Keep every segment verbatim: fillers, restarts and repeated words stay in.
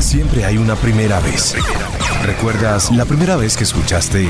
Siempre hay una primera vez. ¿Recuerdas la primera vez que escuchaste?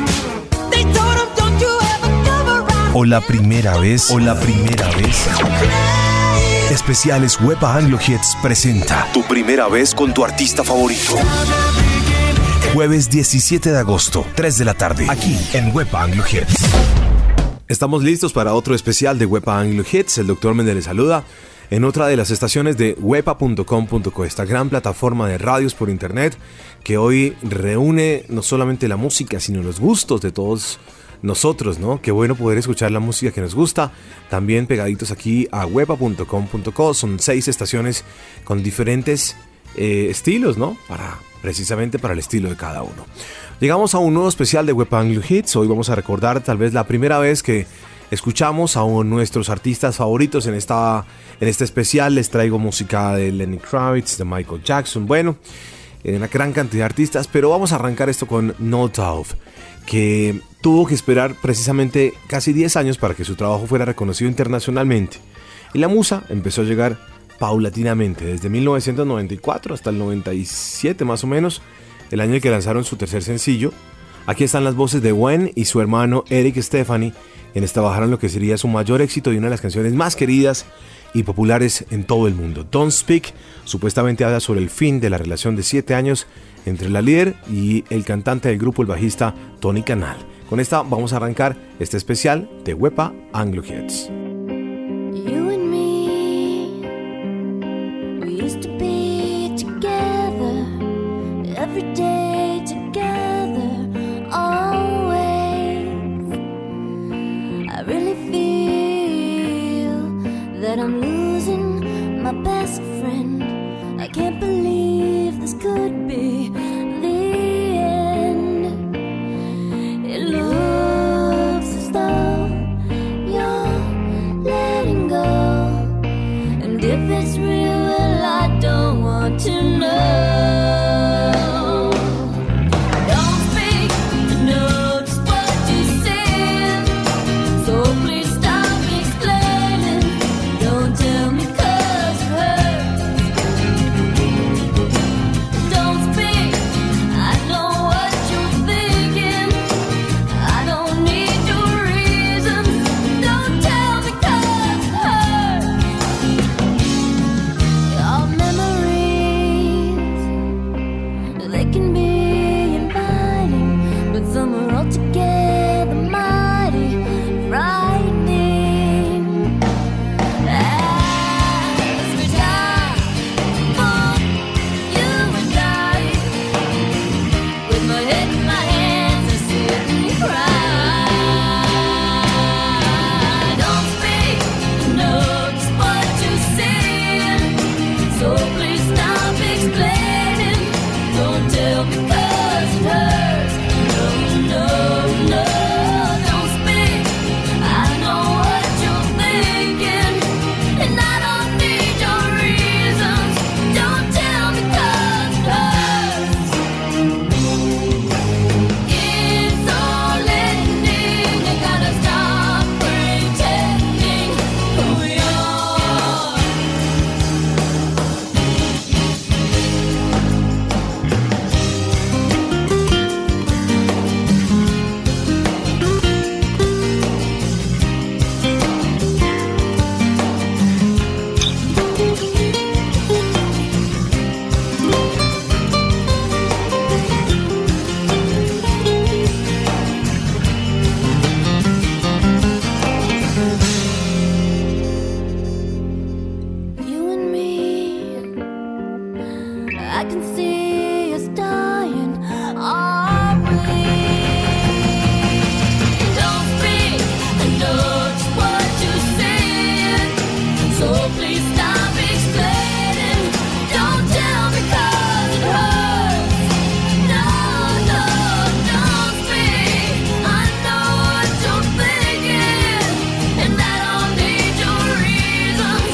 O la primera vez, o la primera vez. Especiales Wepa Anglo Hits presenta Tu primera vez con tu artista favorito. Jueves diecisiete de agosto, tres de la tarde, aquí en Wepa Anglo Hits. Estamos listos para otro especial de Wepa Anglo Hits. El doctor Méndez les saluda en otra de las estaciones de wepa punto com punto co, esta gran plataforma de radios por internet que hoy reúne no solamente la música, sino los gustos de todos nosotros, ¿no? Qué bueno poder escuchar la música que nos gusta, también pegaditos aquí a wepa punto com punto co. Son seis estaciones con diferentes eh, estilos, ¿no? Para, precisamente para el estilo de cada uno. Llegamos a un nuevo especial de Wepa Anglo Hits. Hoy vamos a recordar tal vez la primera vez que escuchamos a nuestros artistas favoritos en esta en este especial. Les traigo música de Lenny Kravitz, de Michael Jackson, bueno, una gran cantidad de artistas, pero vamos a arrancar esto con No Doubt, que tuvo que esperar precisamente casi diez años para que su trabajo fuera reconocido internacionalmente. Y la musa empezó a llegar paulatinamente, desde mil novecientos noventa y cuatro hasta el noventa y siete más o menos, el año en que lanzaron su tercer sencillo. Aquí están las voces de Gwen y su hermano Eric Stephanie, quienes trabajaron lo que sería su mayor éxito y una de las canciones más queridas y populares en todo el mundo. Don't Speak supuestamente habla sobre el fin de la relación de siete años entre la líder y el cantante del grupo, el bajista Tony Kanal. Con esta vamos a arrancar este especial de Wepa Anglo Hits. You and me, we used to be together, every day together, always. I really feel that I'm losing my best friend. I can't believe this could be the end. It looks as though you're letting go, and if it's real, well, I don't want to know.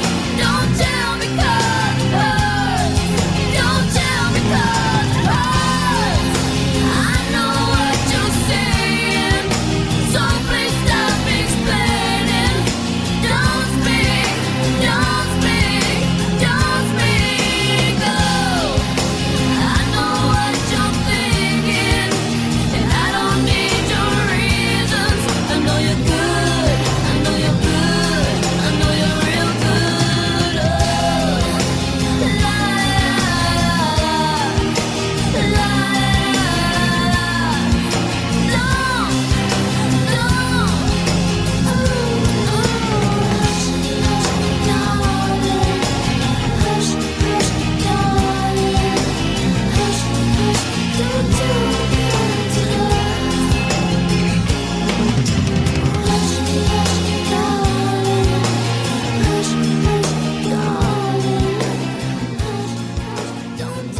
Don't tell me 'cause it hurts.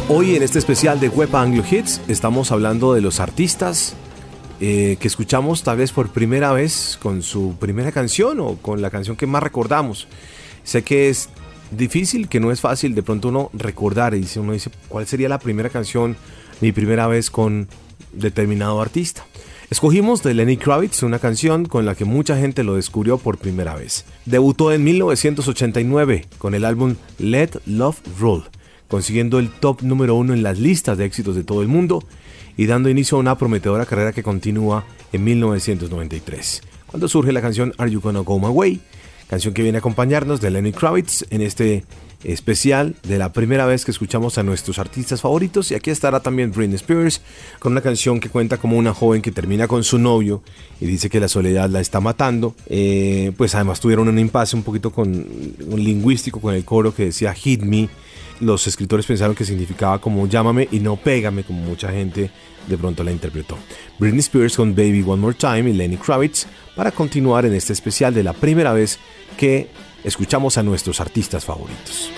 Hoy en este especial de Web Anglo Hits estamos hablando de los artistas eh, que escuchamos tal vez por primera vez con su primera canción o con la canción que más recordamos. Sé que es difícil, que no es fácil de pronto uno recordar y uno dice cuál sería la primera canción, mi primera vez con determinado artista. Escogimos de Lenny Kravitz una canción con la que mucha gente lo descubrió por primera vez. Debutó en mil novecientos ochenta y nueve con el álbum Let Love Rule, consiguiendo el top número uno en las listas de éxitos de todo el mundo y dando inicio a una prometedora carrera que continúa en mil novecientos noventa y tres, cuando surge la canción Are You Gonna Go My Way, canción que viene a acompañarnos de Lenny Kravitz en este especial de la primera vez que escuchamos a nuestros artistas favoritos. Y aquí estará también Britney Spears con una canción que cuenta como una joven que termina con su novio y dice que la soledad la está matando. Eh, pues además tuvieron un impasse un poquito con un lingüístico con el coro que decía Hit Me. Los escritores pensaron que significaba como llámame y no pégame, como mucha gente de pronto la interpretó. Britney Spears con Baby One More Time y Lenny Kravitz para continuar en este especial de la primera vez que escuchamos a nuestros artistas favoritos.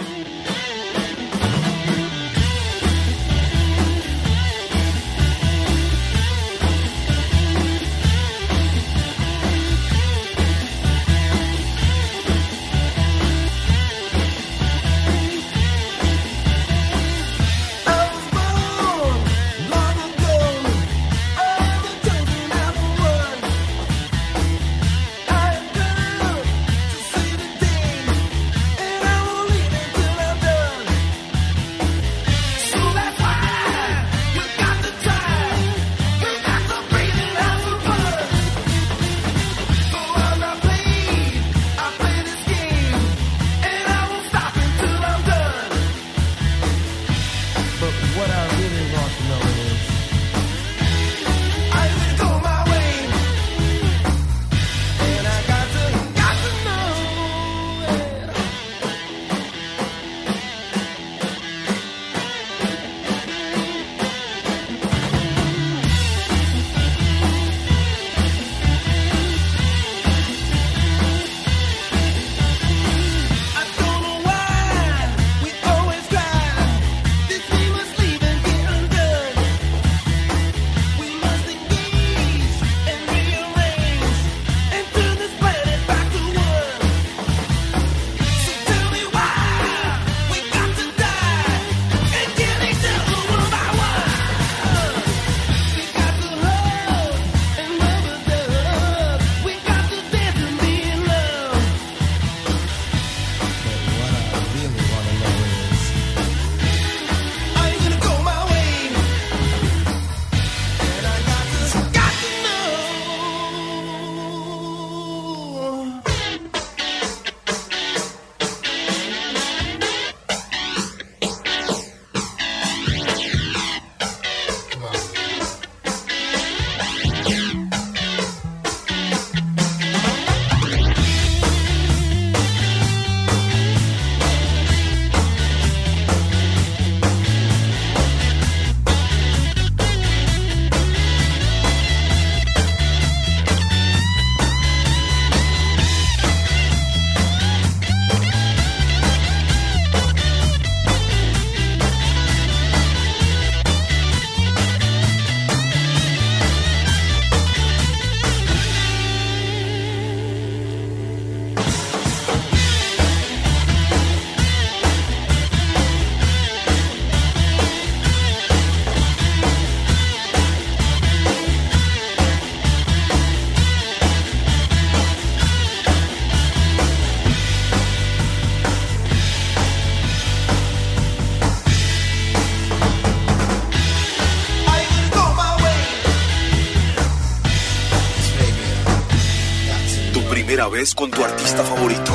Primera vez con tu artista favorito.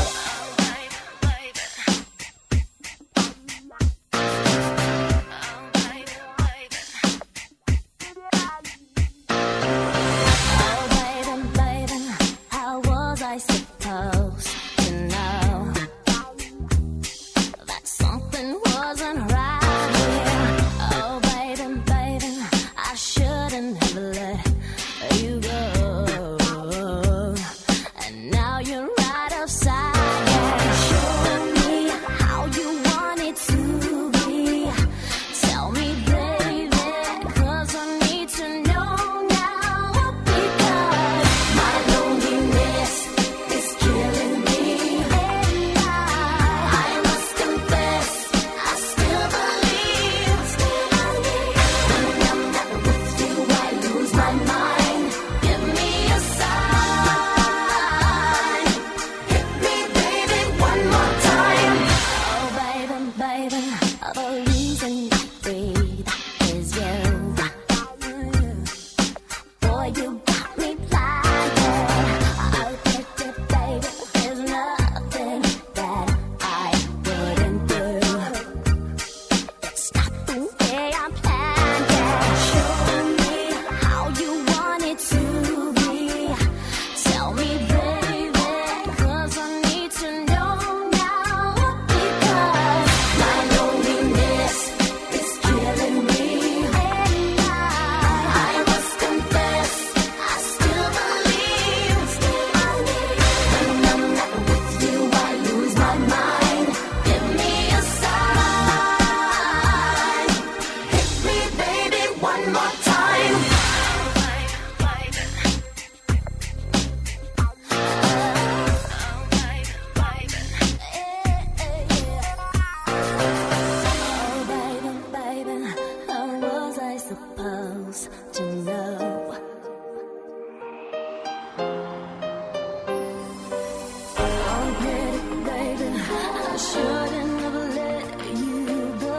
Now you're right outside. breathe is you. Boy, you got me blinded. I'll get it, baby. There's nothing that I wouldn't do. It's not the way I'm planned. Show me how you want it to be. Tell me, baby, 'cause I need to know now. Because my loneliness is killing me, and I, I must confess, I still believe, still believe. When I'm not with you, I lose my mind. Give me a sign. Hit me, baby, one more time. Oh, baby, baby, how was I supposed to know? Oh, pretty baby, I shouldn't have let you go.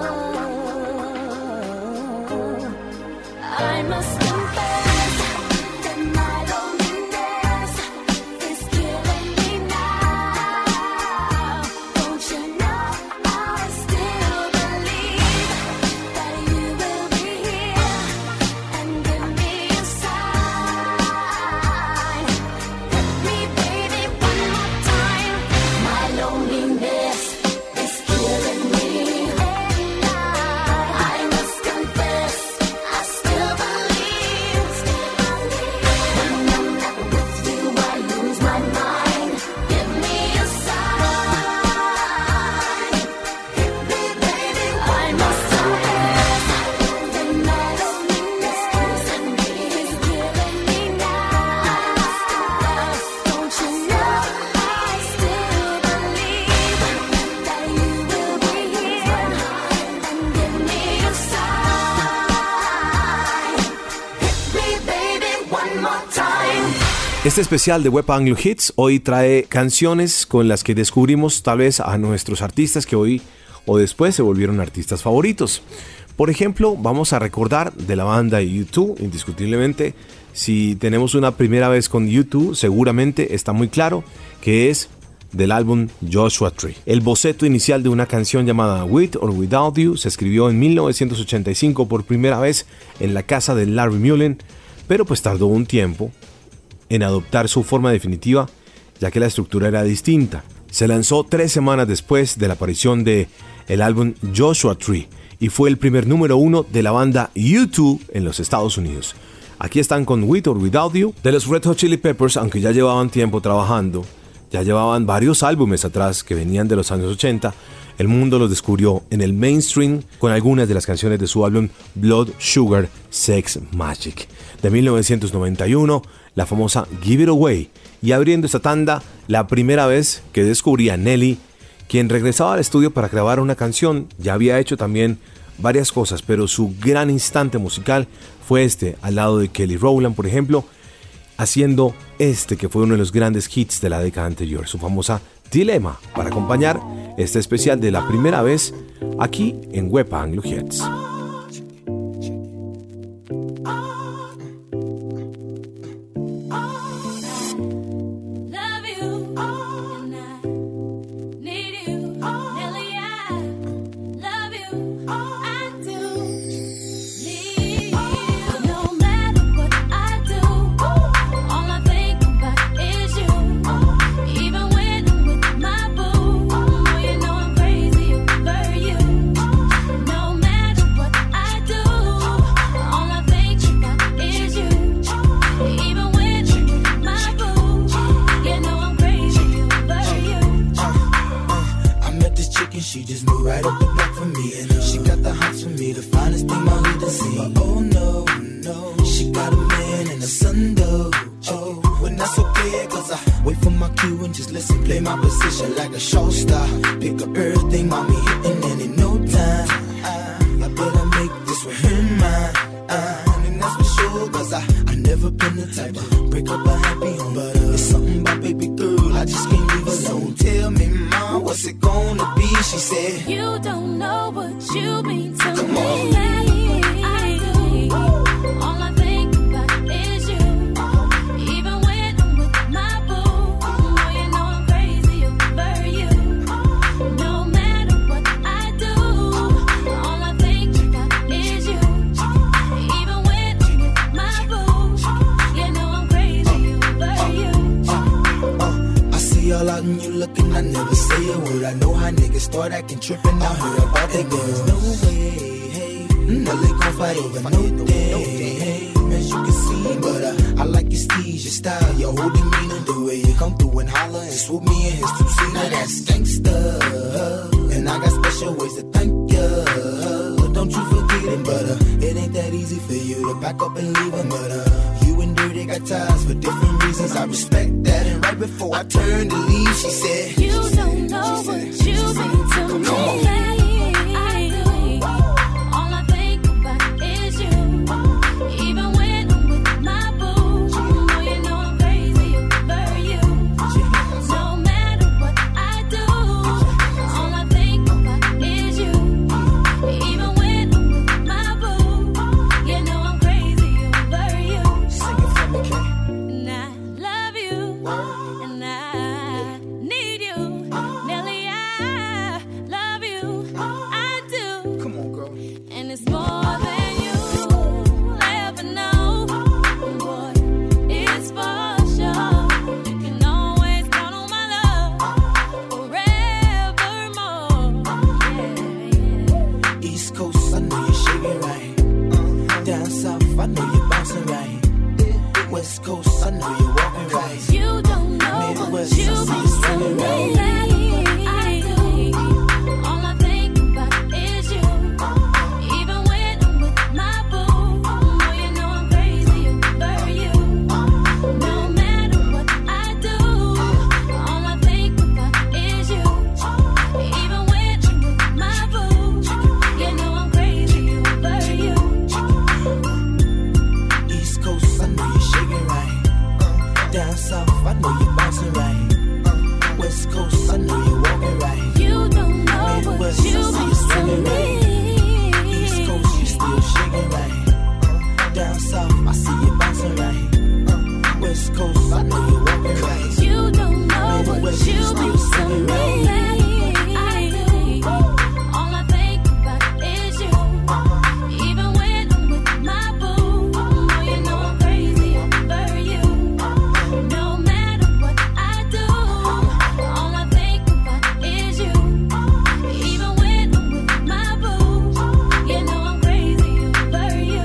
I must confess that my loneliness is killing me now. Don't you know I still believe that you will be here and give me a sign. Hit me, baby, one more time. My loneliness is killing me, and I, I must confess, I still believe, still believe. When I'm not with you, I lose my mind. Give me a sign. Hit me, baby, I must confess that my loneliness is killing me now. Don't you know I still believe that you will be here and give me a sign. Hit me, baby, one more time. Este especial de Web Anglo Hits hoy trae canciones con las que descubrimos tal vez a nuestros artistas que hoy o después se volvieron artistas favoritos. Por ejemplo, vamos a recordar de la banda U dos, indiscutiblemente. Si tenemos una primera vez con U dos, seguramente está muy claro que es del álbum Joshua Tree. El boceto inicial de una canción llamada With or Without You se escribió en mil novecientos ochenta y cinco por primera vez en la casa de Larry Mullen, pero pues tardó un tiempo en adoptar su forma definitiva, ya que la estructura era distinta. Se lanzó tres semanas después de la aparición de el álbum Joshua Tree y fue el primer número uno de la banda U dos en los Estados Unidos. Aquí están con With or Without You. De los Red Hot Chili Peppers, aunque ya llevaban tiempo trabajando, ya llevaban varios álbumes atrás que venían de los años ochenta, el mundo los descubrió en el mainstream con algunas de las canciones de su álbum Blood Sugar Sex Magic de mil novecientos noventa y uno, la famosa Give It Away, y abriendo esta tanda, la primera vez que descubrí a Nelly, quien regresaba al estudio para grabar una canción. Ya había hecho también varias cosas, pero su gran instante musical fue este, al lado de Kelly Rowland, por ejemplo, haciendo este que fue uno de los grandes hits de la década anterior, su famosa Dilemma, para acompañar este especial de la primera vez aquí en Web Anglo Hits. She just moved right up the block for me, and uh, she got the hots for me, the finest thing my hood has seen. But oh no, no, she got a man and a son though. Oh, when that's okay, cause I wait for my cue and just listen, play my position like a show star. Pick up everything, mommy hitting, and in no time, I, I better make this with him mine. Uh, and that's for sure, cause I, I never been the type to break up a happy home. But uh, it's something about baby girl, I just can't leave alone. Tell me, mom, what's it gonna be? She said, you don't know what you mean to Come me. on. I do. All I think about is you. Even when I'm with my boo, oh, you know I'm crazy over you. No matter what I do, all I think about is you. Even when I'm with my boo, you know I'm crazy over you. Uh, I see all out and you looking, I never say a word. I know how niggas start acting trippin'. I heard about that girl. No way, hey. No, they gon' fight over no day, hey. As you can see, but uh, I like your steez, your style, your whole demeanor, the way you come through and holler and swoop me in his two-seater. Now that's gangsta, and I got special ways to thank ya. Don't you forget it, but uh, it ain't that easy for you to pack up and leave him, but uh, you and Dirty got ties for different reasons. I respect that, and right before I turned to leave, she said, You don't know what you mean to me. Come on. I do. All I think about is you. Even when I'm with my boo, oh, you know I'm crazy over you. No matter what I do, all I think about is you. Even when I'm with my boo, you know I'm crazy over you. Sing it for me, Kay. And I love you, and I need you. Nelly, I love you, I do. Come on, girl. And it's more than you ever know. Boy, it's for sure. You can always count on my love forevermore. Yeah, yeah. East Coast, I know you're shaking right. Down south, I know you're bouncing right. West Coast, I know you're walking right. You don't know what Midwest, you I see mean you to swinging me. right. I do. All I think about is you. Even when I'm with my boo, oh, you know I'm crazy over you. No matter what I do, all I think about is you. Even when I'm with my boo, you know I'm crazy over you. East Coast, I know you're shaking right. Down south, I know you're bouncing right. West Coast, I know you're walking right. You don't know what Midwest, I you see you mean to swinging right. East me. Coast, you still shaking right. Down south, I see you bouncing right. West Coast, I know you're walking right. You don't know what Midwest, you you still mean to swinging me. right. I do. All I think about is you. Even when I'm with my boo, oh, you know I'm crazy over you. No matter what I do, all I think about is you. Even when I'm with my boo, you know I'm crazy over you.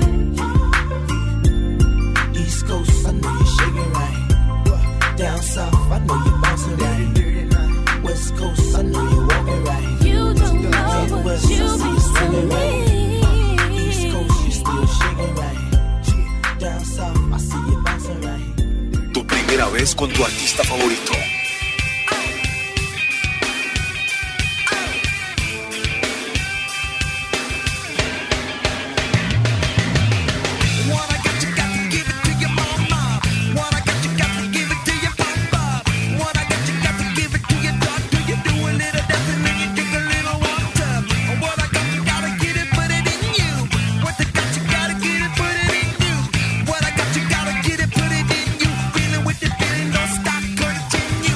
East Coast, I know you're shaking right. Down south, I know you're bouncing right. West Coast, I know you're walking right. You don't know what Midwest, you I see mean you to swinging right. me. East Coast, you still shaking right. Down south, I see you bouncing right. Tu primera vez con tu artista favorito. What I got, you got to give it to your mama. What I got, you got to give it to your papa. What I got, you got to give it to your doctor. You do a little dancing and you drink a little water. What I got, you gotta get it, put it in you. What I got, you gotta get it, put it in you. What I got, you gotta get it, put it in you. Feeling with the feeling, don't stop, continue.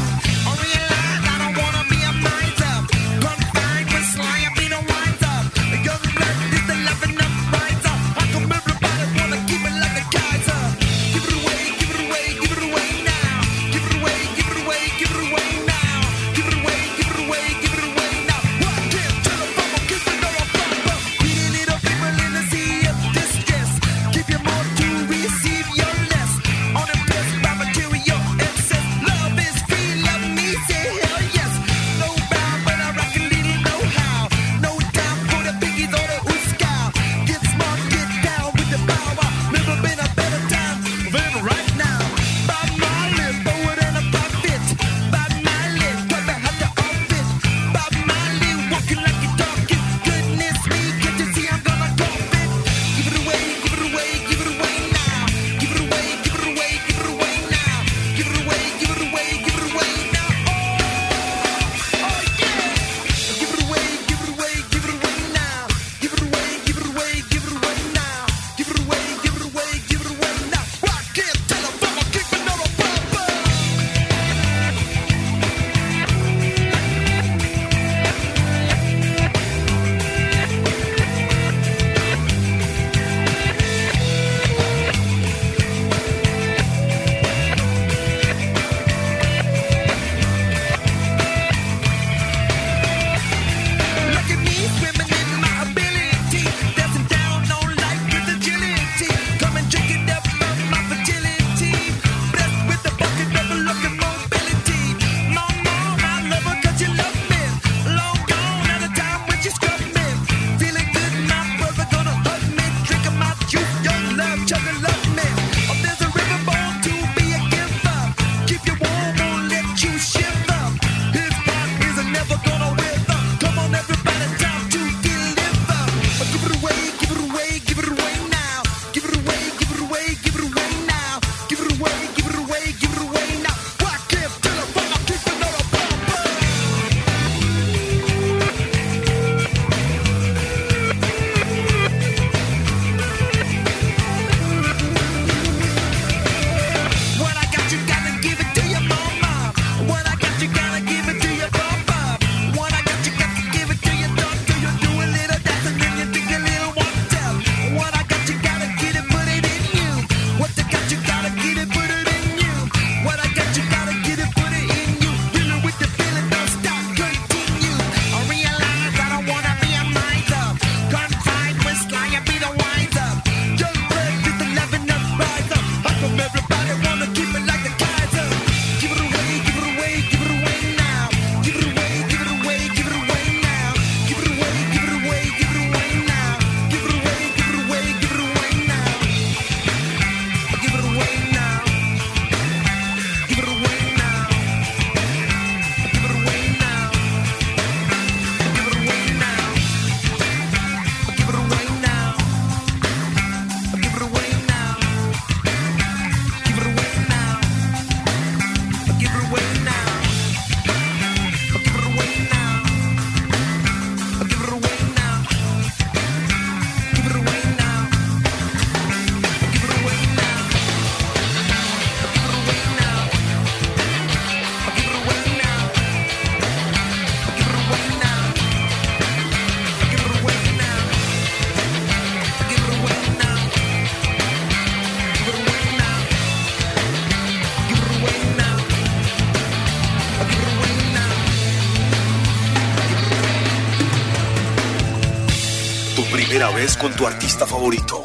primera vez con tu artista favorito.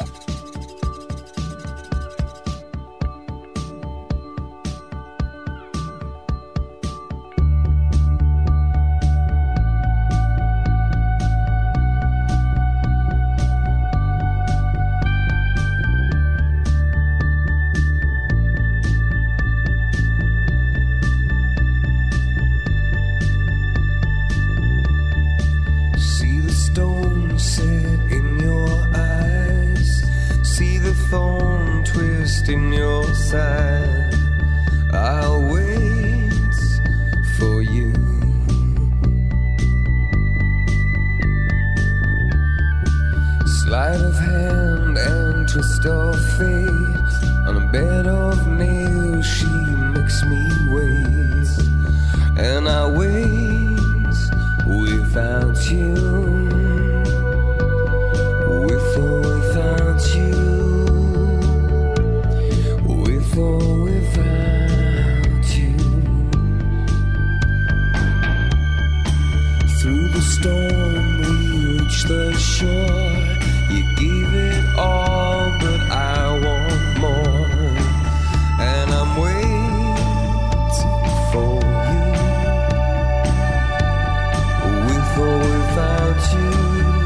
In your side, I'll wait for you. Sleight of hand and twist of fate. On a bed of nails, she makes me wait, and I wait without you, with or without you. Or without you. Through the storm we reach the shore. You gave it all, but I want more. And I'm waiting for you. With or without you.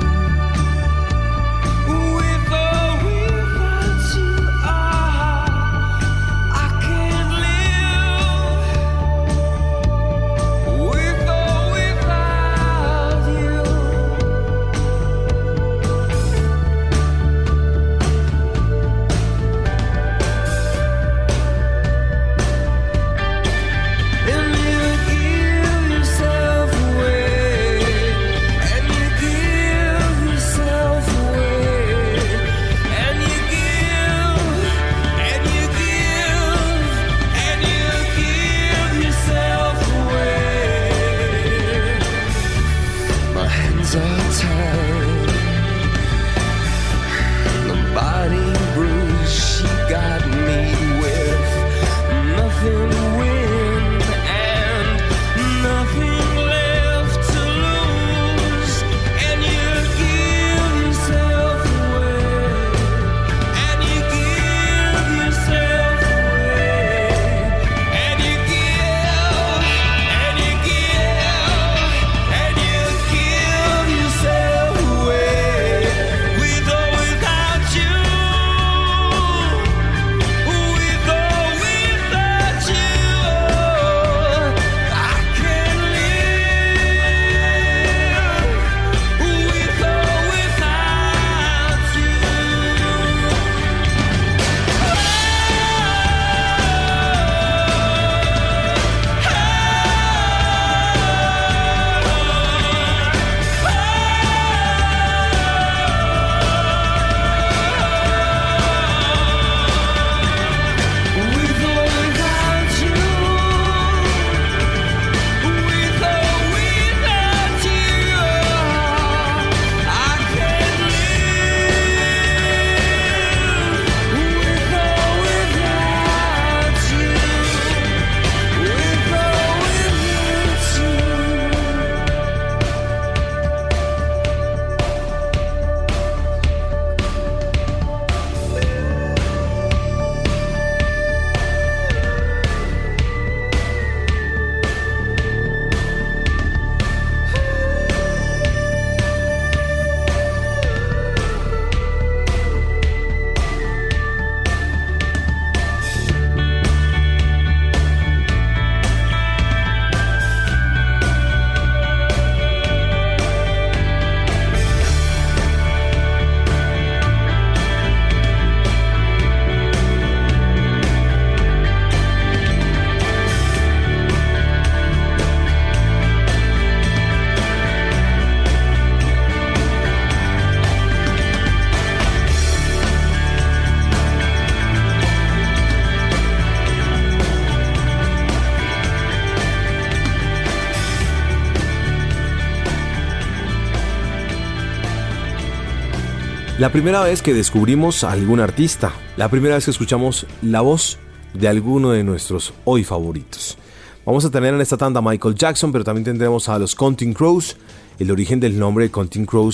La primera vez que descubrimos a algún artista, la primera vez que escuchamos la voz de alguno de nuestros hoy favoritos. Vamos a tener en esta tanda a Michael Jackson, pero también tendremos a los Counting Crows. El origen del nombre de Counting Crows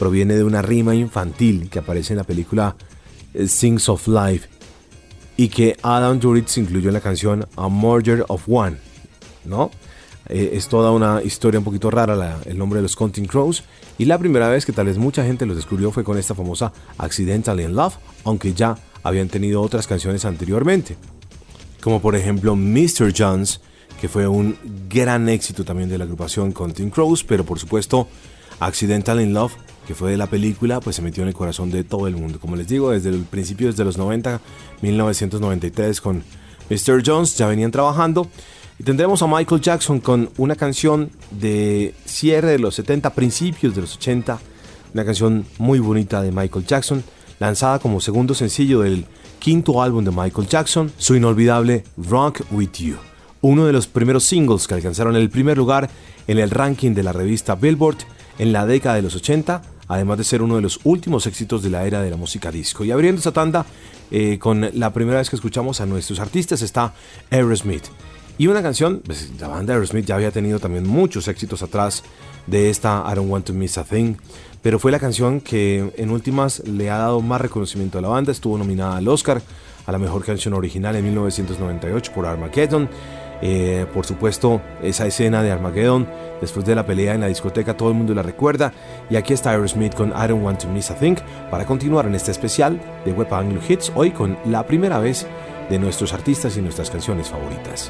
proviene de una rima infantil que aparece en la película Things of Life y que Adam Duritz incluyó en la canción A Murder of One, ¿no? Eh, es toda una historia un poquito rara la, el nombre de los Counting Crows, y la primera vez que tal vez mucha gente los descubrió fue con esta famosa Accidental in Love, aunque ya habían tenido otras canciones anteriormente, como por ejemplo mister Jones, que fue un gran éxito también de la agrupación Counting Crows, pero por supuesto Accidental in Love, que fue de la película, pues se metió en el corazón de todo el mundo. Como les digo, desde el principio, desde los noventa, mil novecientos noventa y tres con mister Jones ya venían trabajando. Y tendremos a Michael Jackson con una canción de cierre de los setenta, principios de los ochenta, una canción muy bonita de Michael Jackson, lanzada como segundo sencillo del quinto álbum de Michael Jackson, su inolvidable Rock With You, uno de los primeros singles que alcanzaron el primer lugar en el ranking de la revista Billboard en la década de los ochenta, además de ser uno de los últimos éxitos de la era de la música disco. Y abriendo esta tanda, eh, con la primera vez que escuchamos a nuestros artistas, está Aerosmith. Y una canción, pues la banda Aerosmith ya había tenido también muchos éxitos atrás de esta I Don't Want To Miss A Thing, pero fue la canción que en últimas le ha dado más reconocimiento a la banda. Estuvo nominada al Oscar a la mejor canción original en mil novecientos noventa y ocho por Armageddon. Eh, por supuesto, esa escena de Armageddon después de la pelea en la discoteca, todo el mundo la recuerda. Y aquí está Aerosmith con I Don't Want To Miss A Thing para continuar en este especial de Web Anglo Hits, hoy con la primera vez de nuestros artistas y nuestras canciones favoritas.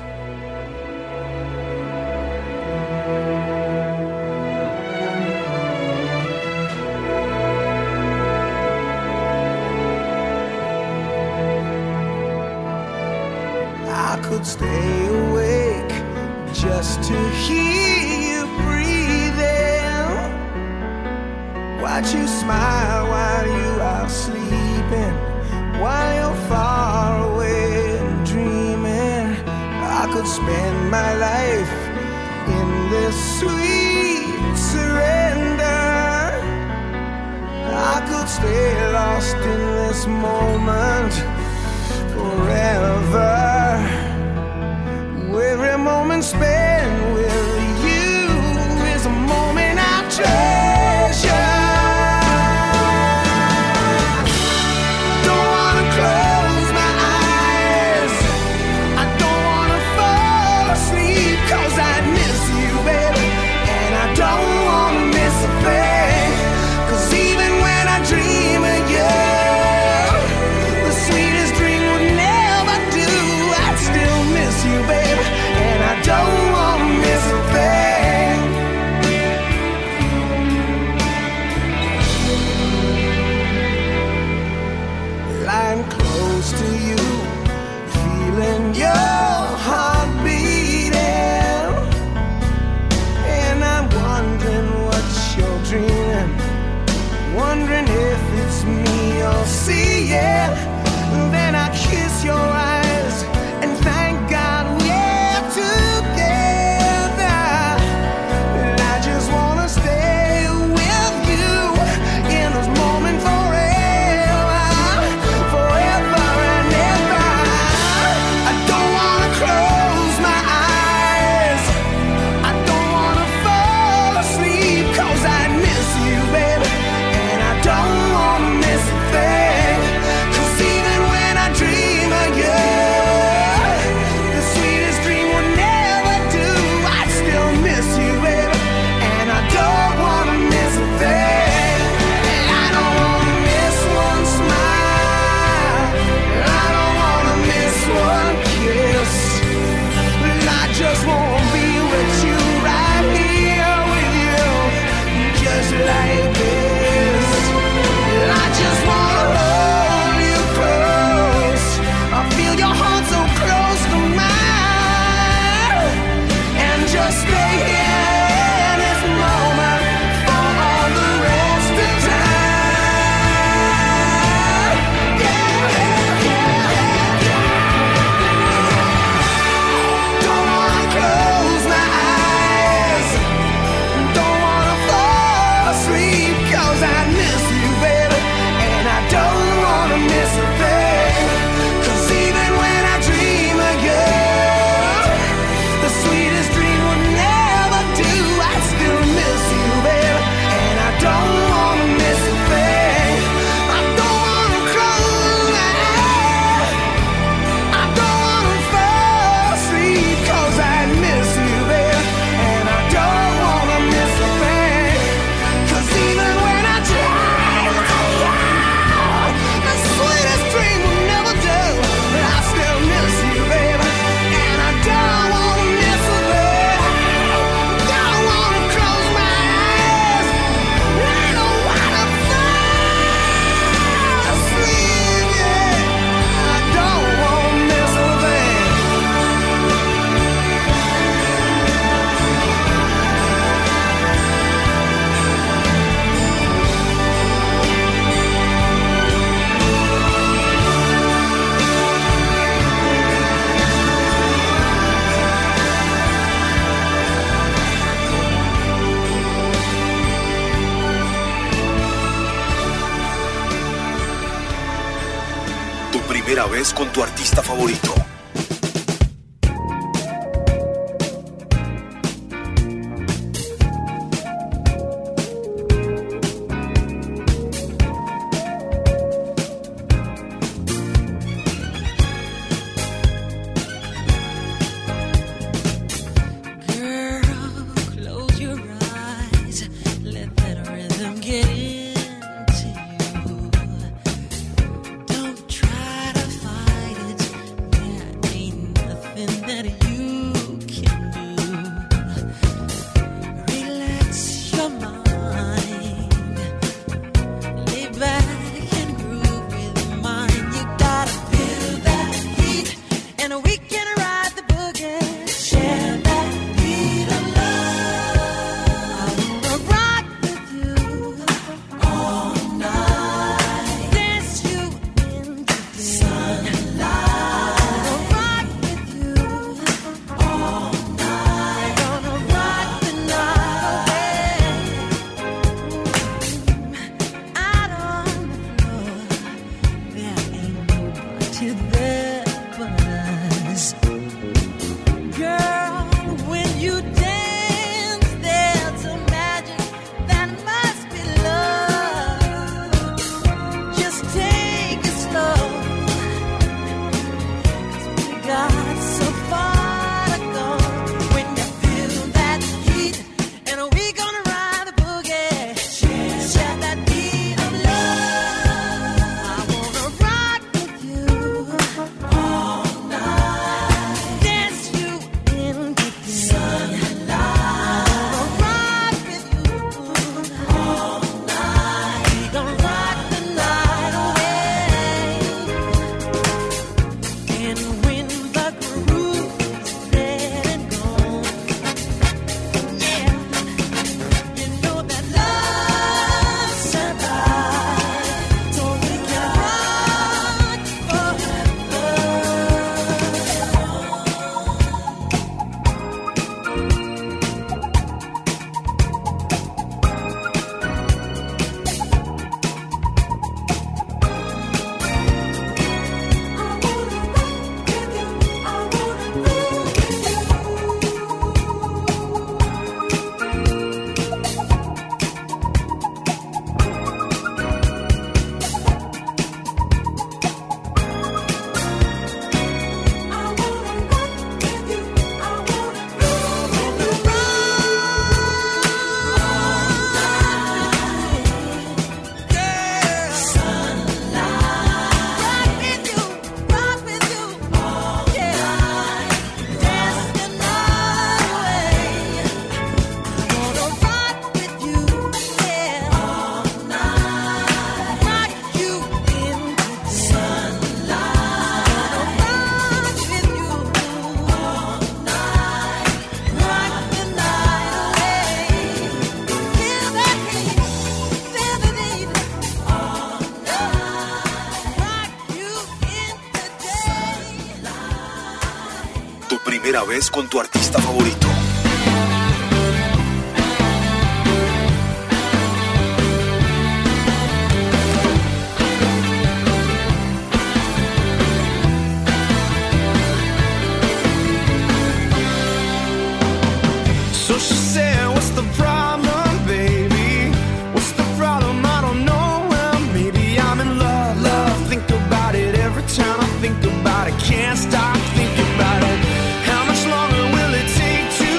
I could stay awake just to hear you breathing, watch you smile while you are sleeping, while you're far away and dreaming. I could spend my life in this sweet surrender. I could stay lost in this moment forever. Every moment spent with you is a moment I treasure. Don't wanna close my eyes, I don't wanna fall asleep, 'cause I miss you, baby, and I don't wanna miss a thing. 'Cause even when I dream of you, the sweetest dream would never primera vez con tu artista favorito. Primera vez con tu artista favorito. So she said, what's the problem, baby? What's the problem? I don't know. Well, maybe I'm in love. Love, think about it every time I think about it. Can't stop thinking about it. How much longer will it take to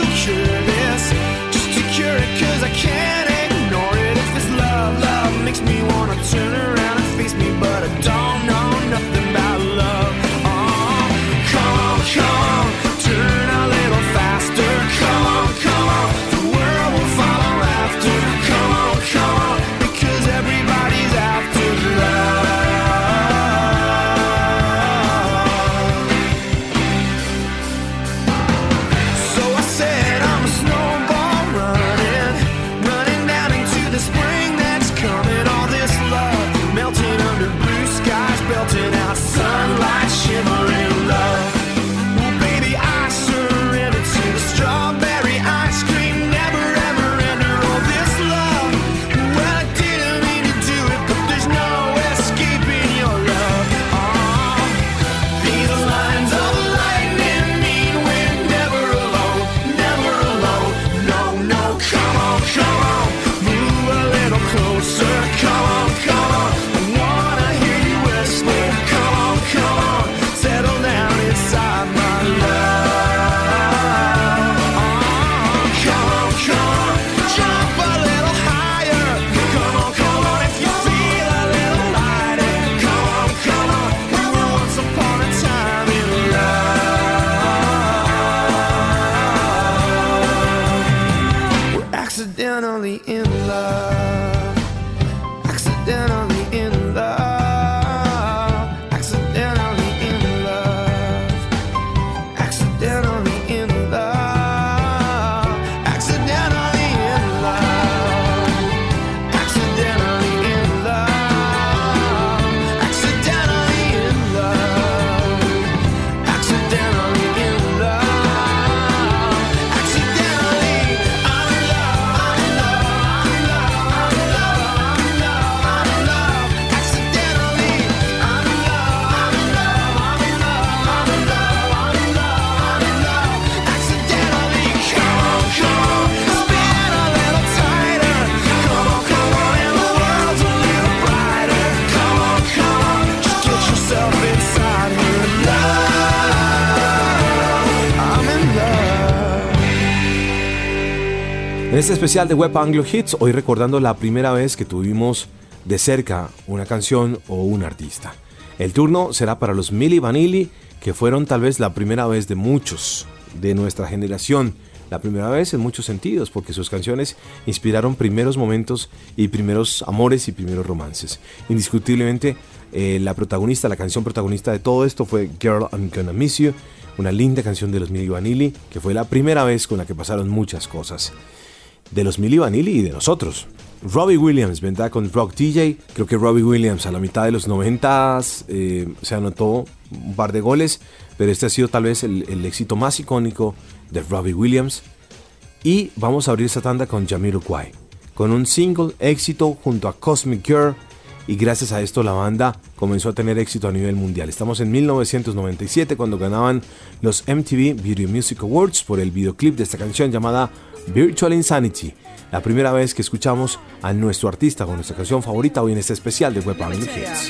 En este especial de Web Anglo Hits, hoy recordando la primera vez que tuvimos de cerca una canción o un artista. El turno será para los Milli Vanilli, que fueron tal vez la primera vez de muchos de nuestra generación. La primera vez en muchos sentidos, porque sus canciones inspiraron primeros momentos y primeros amores y primeros romances. Indiscutiblemente, eh, la protagonista, la canción protagonista de todo esto fue Girl, I'm Gonna Miss You, una linda canción de los Milli Vanilli, que fue la primera vez con la que pasaron muchas cosas. De los Milli Vanilli y de nosotros. Robbie Williams vendrá con Rock D J. Creo que Robbie Williams a la mitad de los noventas eh, se anotó un par de goles, pero este ha sido tal vez el, el éxito más icónico de Robbie Williams. Y vamos a abrir esta tanda con Jamiroquai, con un single éxito junto a Cosmic Girl, y gracias a esto la banda comenzó a tener éxito a nivel mundial. Estamos en mil novecientos noventa y siete, cuando ganaban los M T V Video Music Awards por el videoclip de esta canción llamada Virtual Insanity. La primera vez que escuchamos a nuestro artista con nuestra canción favorita hoy en este especial de Web Anglo Hits.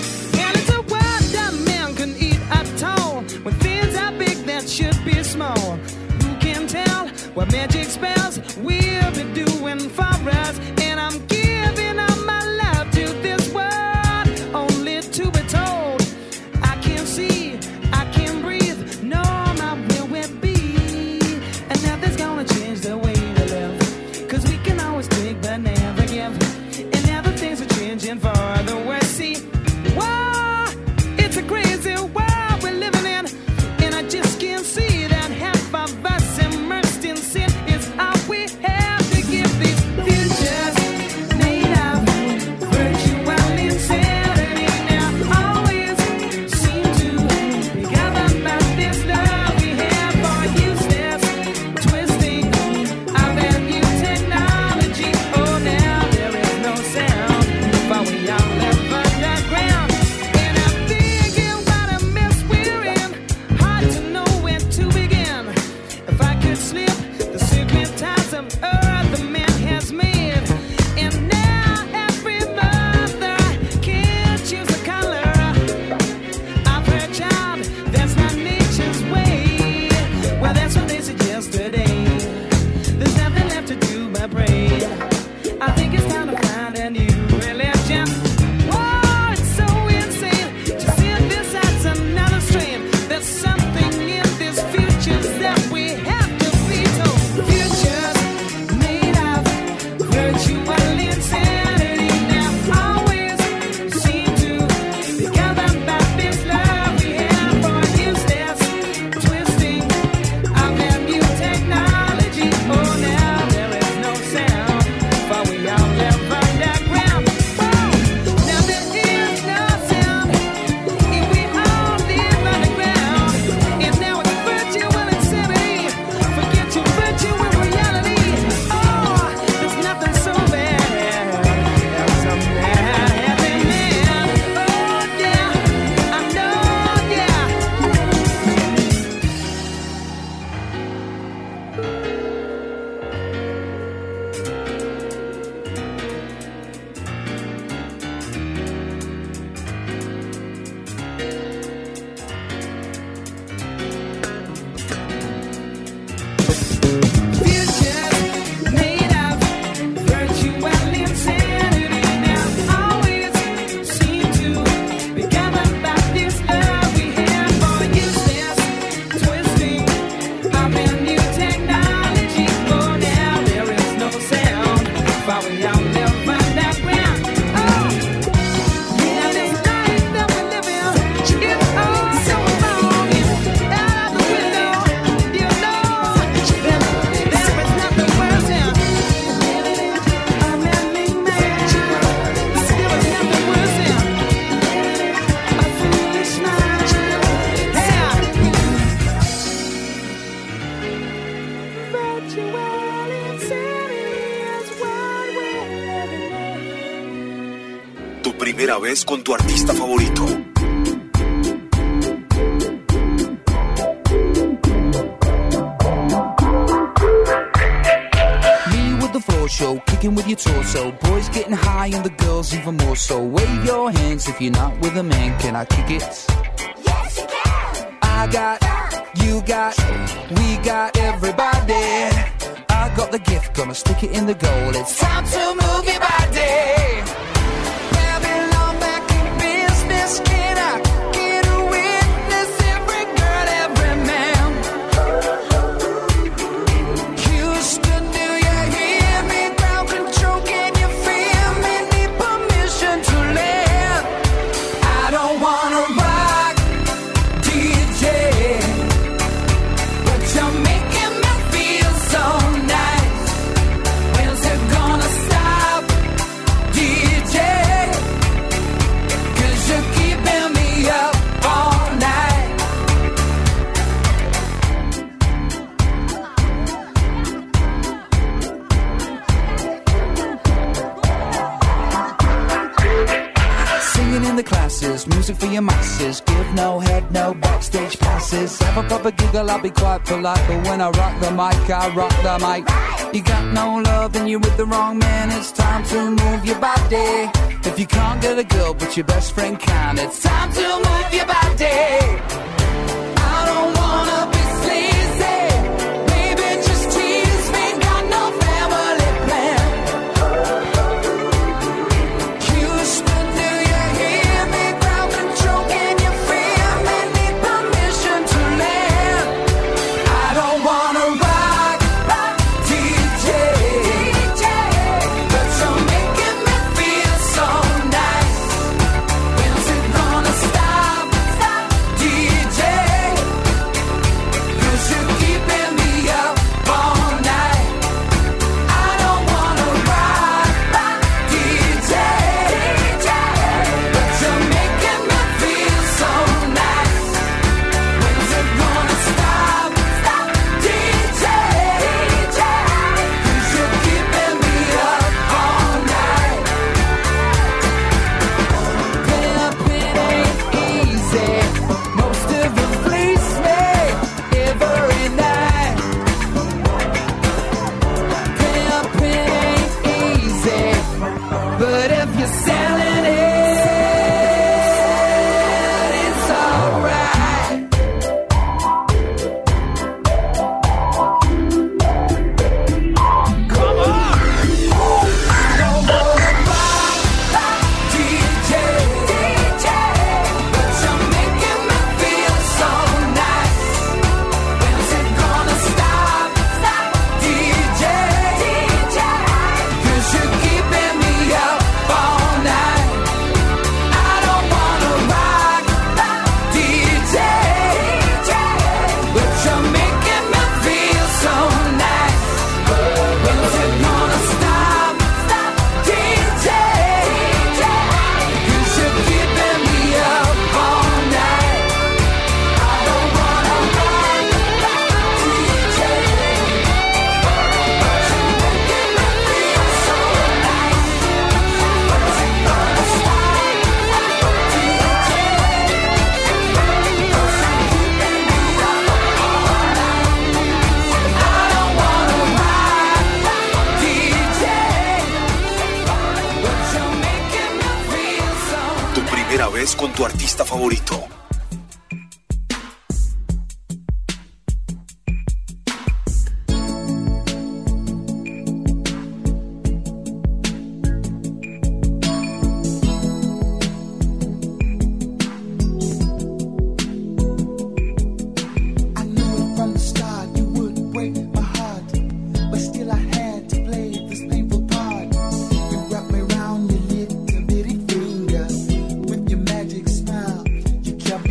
What magic spells we'll be doing for us, and I'm giving up my love to this world, only to be told I can't see, I can't breathe, no, not where we'll be, and nothing's gonna change the way we live, cause we can always take but never give, and now the things are changing for the worse. See, whoa, it's a crazy world we're living in, and I just can't see that half of us immersed in sin is all we have to give these futures made of virtual insanity. Now always seem to be governed by this love we have for useless twisting of our new technology. Oh, now there is no sound, but we all live underground. And I'm thinking what a mess we're in, hard to know where to begin. If I could slip the secret ties of earth the man has made, and now every mother can choose a color of her child. That's not nature's way. Well, that's what they said yesterday. There's nothing left to do but pray. I think it's time to find a new religion. Whoa, it's so insane to see this as another strain. There's something in this future that we have to be told. Futures made of virtual insanity now always seem to be governed by this love we have for useless twisting of our new technology. Oh, now there is no sound, but we all live underground. Whoa, now there is no sound if we all live underground. And now it's virtual insanity. Forget your virtual reality. Oh, there's nothing so bad as a mad happy man. Oh, yeah, I know, yeah. Futures made of virtual insanity now always seem to be governed by this love we have for useless twisting of our new technology. Oh, now there is no sound, but we all live underground. Oh, yeah, this life that we live in is all so wrong and out of the window. You know, there is nothing worse than living in a man-made mansion. There is nothing worse than a foolish mind. Yeah. Virtual insanity is what we're living in. Tu primera vez con tu artista favorito. Me with the floor show, kicking with your torso. Boys getting high and the girls even more so. Wave your hands if you're not with a man. Can I kick it? Yes, you can. I got, you got, we got everybody. I got the gift, gonna stick it in the goal. It's time to move your body. Babylon back in business. Can I get a witness? Every girl, every man. Houston, do you hear me? Ground control, can you feel me? Need permission to land. I don't wanna rock, D J, but you're making me feel so nice. When's it gonna stop, D J? 'Cause you're keeping me up all night. Singing in the classes, music for your masses. Give no head, no backstage passes. Have a proper giggle, I'll be quite polite. But when I rock the mic, I rock the mic. You got no love, then you're with the wrong man. It's time to move your body. If you can't get a girl, but your best friend can, it's time to move your body. I don't wanna be sleazy. Baby, just tease me. Got no family plan. Houston, do you hear me? Ground control, can you feel me? Need permission to land. I don't wanna rock, D J, but you're making me feel so nice. When's it gonna stop, D J? 'Cause you're keeping me up all night. I don't wanna rock, D J, but you're making me feel so nice. When's it gonna stop, D J? 'Cause you're keeping me up all night. Pimping ain't easy. Most of them fleece me every night. Pimping ain't easy, but if you're selling it, it's alright. Come on! I don't wanna rock, D J, but you're making me feel so nice. When's it gonna stop, D J? 'Cause you're keeping me up all night. I don't wanna rock, D J, but you're making me feel so nice. When's it gonna stop, D J? 'Cause you're keeping me up all night. I don't wanna rock, D J, but you're making me feel so nice. When's it gonna stop, D J? 'Cause you're keeping me up all night. I don't wanna rock, D J, but you're making me feel so Tu primera vez con tu artista favorito. I knew it from the start, you would break my heart. But still I had to play this painful part. You wrapped me around your little bitty finger. With your magic smile, you kept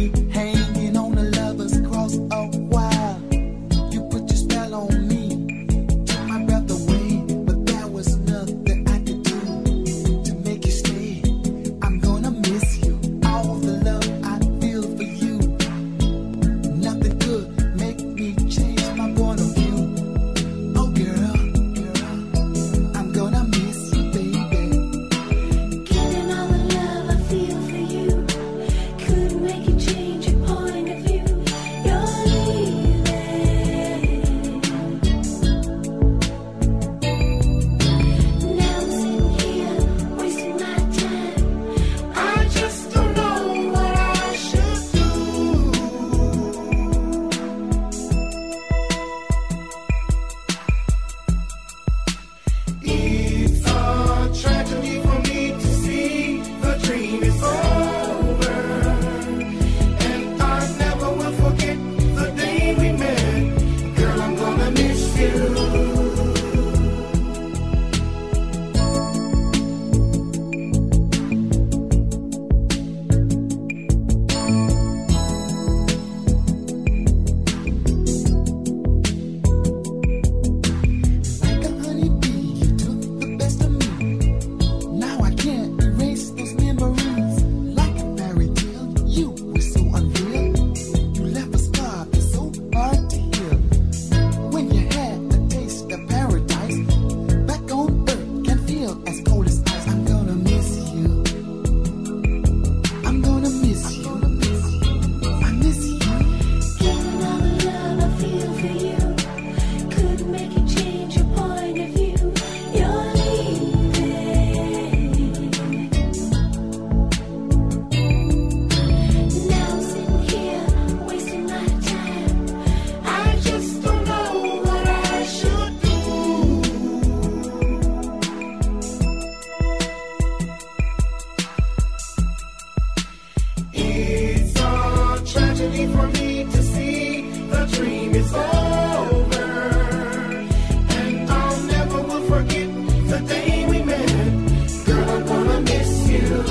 It's a tragedy for me to see the dream is over, and I'll never will forget the day we met. Girl, I'm gonna miss you.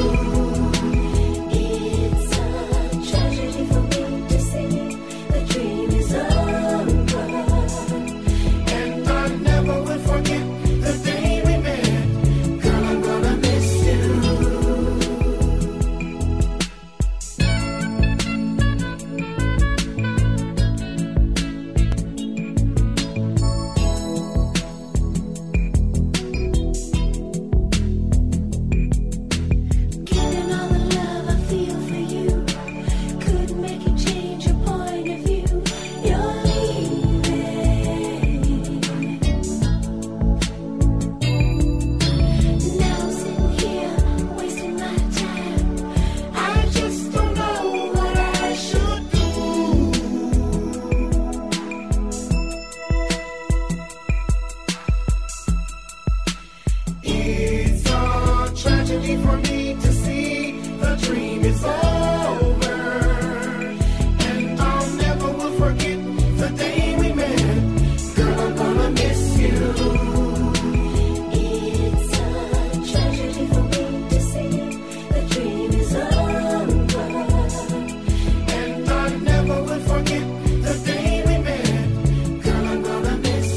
It's a tragedy for me to see the dream is over, And I never will forget the day we met. Girl, I'm gonna miss you. given all the love I feel for you, could make you change your point of view. You're leaving. Now sitting here wasting my time. I just don't know what I should do. It's a tragedy for me to see the dream is over, and I'll never will forget the day we met. Girl, I'm gonna miss you. It's a tragedy for me to see the dream is over, And I never will forget the day we met. Girl, I'm gonna miss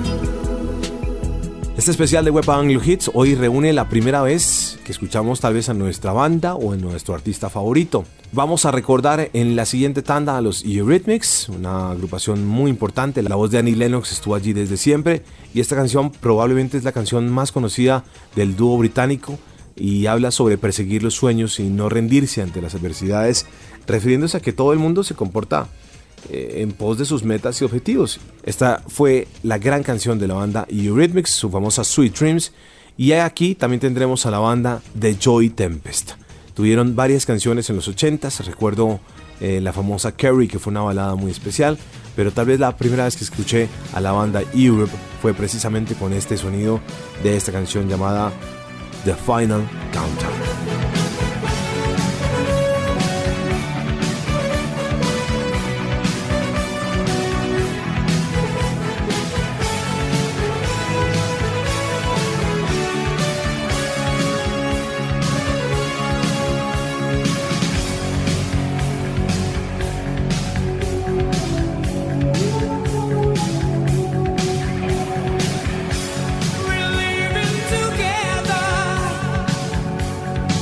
you. Este especial de Web Anglo Hits hoy reúne la primera vez que escuchamos tal vez a nuestra banda o a nuestro artista favorito. Vamos a recordar en la siguiente tanda a los Eurythmics, una agrupación muy importante. La voz de Annie Lennox estuvo allí desde siempre y esta canción probablemente es la canción más conocida del dúo británico y habla sobre perseguir los sueños y no rendirse ante las adversidades, refiriéndose a que todo el mundo se comporta eh, en pos de sus metas y objetivos. Esta fue la gran canción de la banda Eurythmics, su famosa Sweet Dreams, y aquí también tendremos a la banda The Joy Tempest. Tuvieron varias canciones en los ochentas, recuerdo eh, la famosa Carrie, que fue una balada muy especial, pero tal vez la primera vez que escuché a la banda Europe fue precisamente con este sonido de esta canción llamada The Final Countdown. We're living together.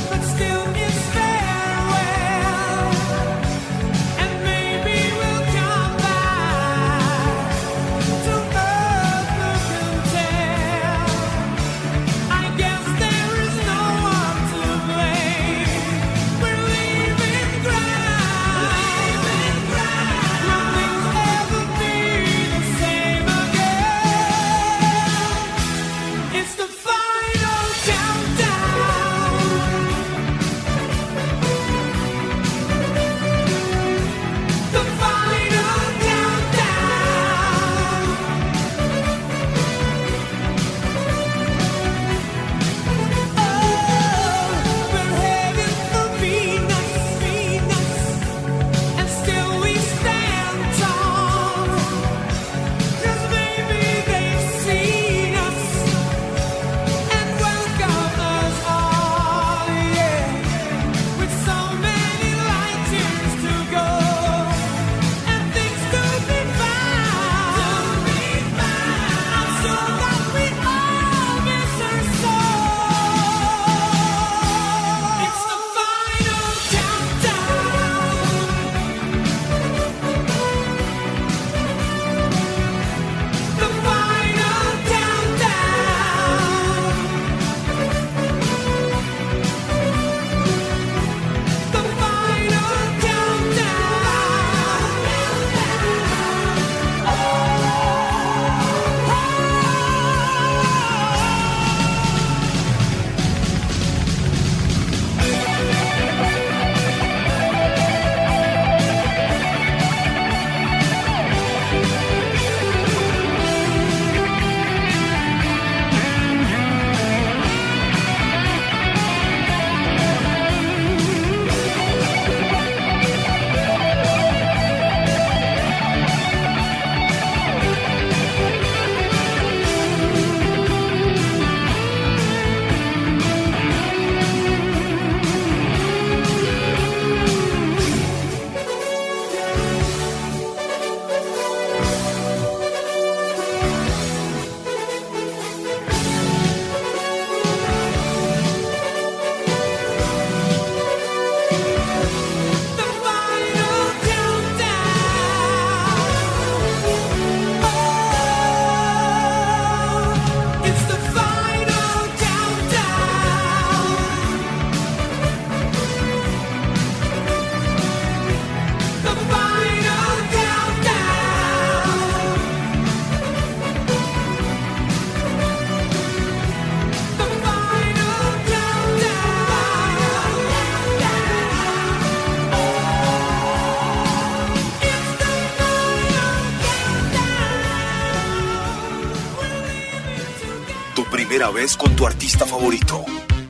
primera vez con tu artista favorito.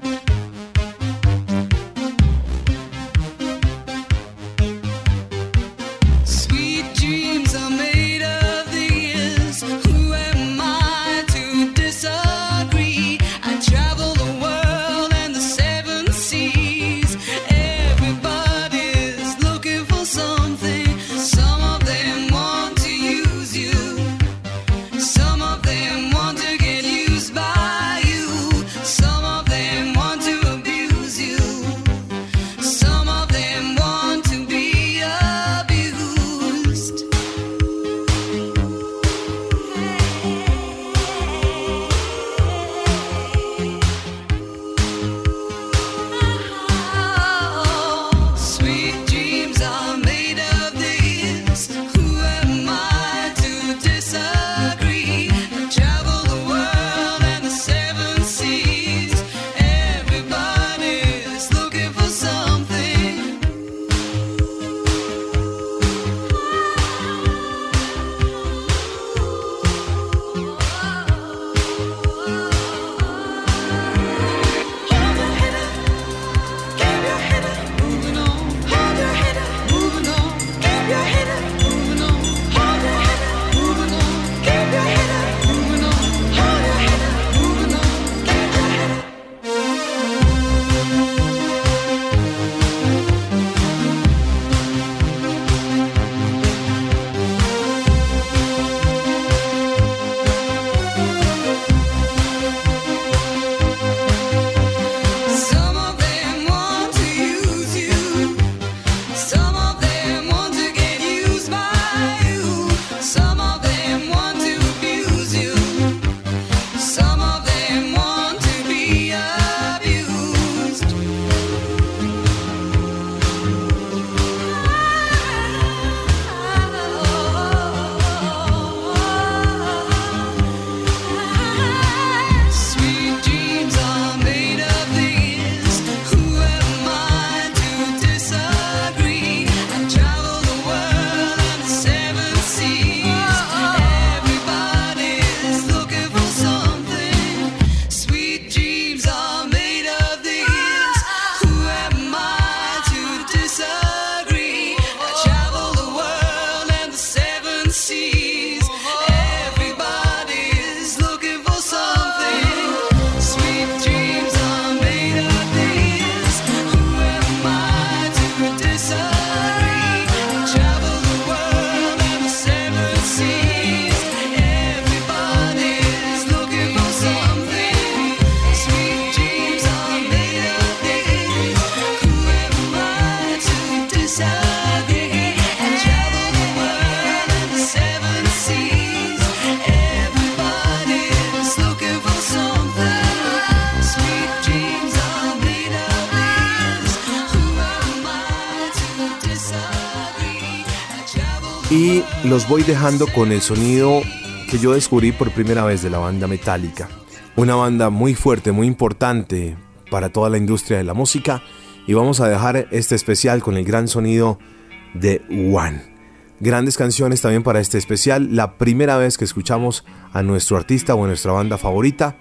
Y los voy dejando con el sonido que yo descubrí por primera vez de la banda Metallica. Una banda muy fuerte, muy importante para toda la industria de la música. Y vamos a dejar este especial con el gran sonido de One. Grandes canciones también para este especial. La primera vez que escuchamos a nuestro artista o a nuestra banda favorita.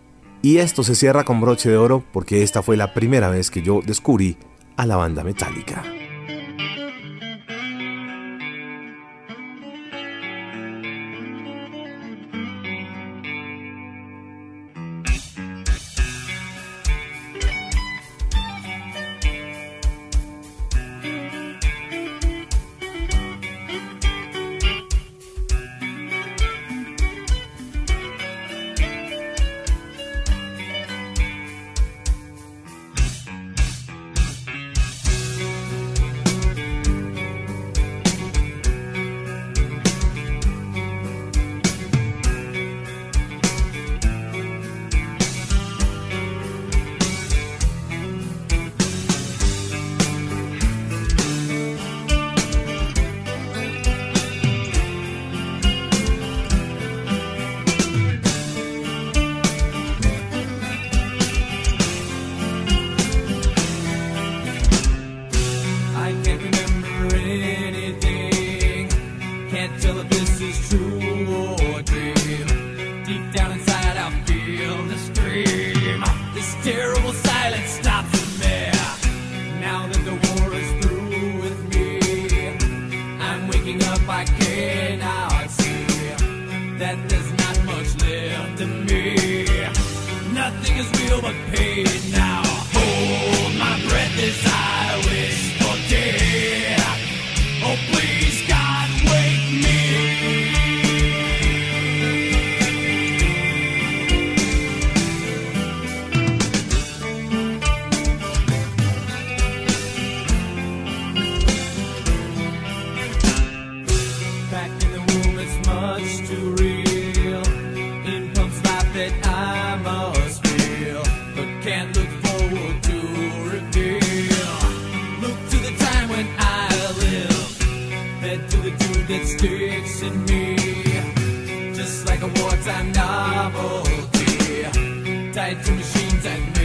Y esto se cierra con broche de oro porque esta fue la primera vez que yo descubrí a la banda Metallica. tied to the tube that sticks in me, just like a wartime novelty, tied to machines and